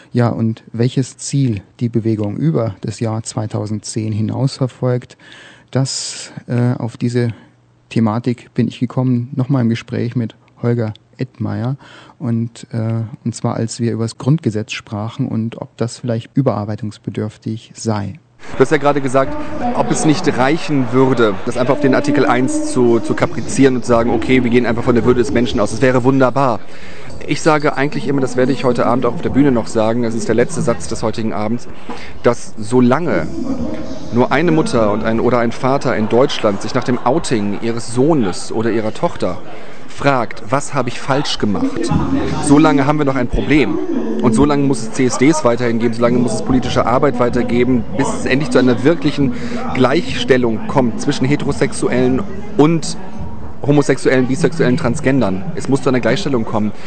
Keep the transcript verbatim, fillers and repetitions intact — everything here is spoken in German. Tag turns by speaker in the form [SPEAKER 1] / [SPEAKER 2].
[SPEAKER 1] Ja, und welches Ziel die Bewegung über das Jahr zweitausendzehn hinaus verfolgt, das äh, auf diese Thematik bin ich gekommen, nochmal im Gespräch mit Holger Ettmeyer und, äh, und zwar als wir über das Grundgesetz sprachen und ob das vielleicht überarbeitungsbedürftig sei.
[SPEAKER 2] Du hast ja gerade gesagt, ob es nicht reichen würde, das einfach auf den Artikel eins zu, zu kaprizieren und zu sagen, okay, wir gehen einfach von der Würde des Menschen aus. Das wäre wunderbar. Ich sage eigentlich immer, das werde ich heute Abend auch auf der Bühne noch sagen, das ist der letzte Satz des heutigen Abends, dass solange nur eine Mutter und ein, oder ein Vater in Deutschland sich nach dem Outing ihres Sohnes oder ihrer Tochter fragt, was habe ich falsch gemacht, solange haben wir noch ein Problem. Und solange muss es C S Ds weiterhin geben, solange muss es politische Arbeit weitergeben, bis es endlich zu einer wirklichen Gleichstellung kommt zwischen Heterosexuellen und Homosexuellen, Bisexuellen, Transgendern. Es muss zu einer Gleichstellung kommen.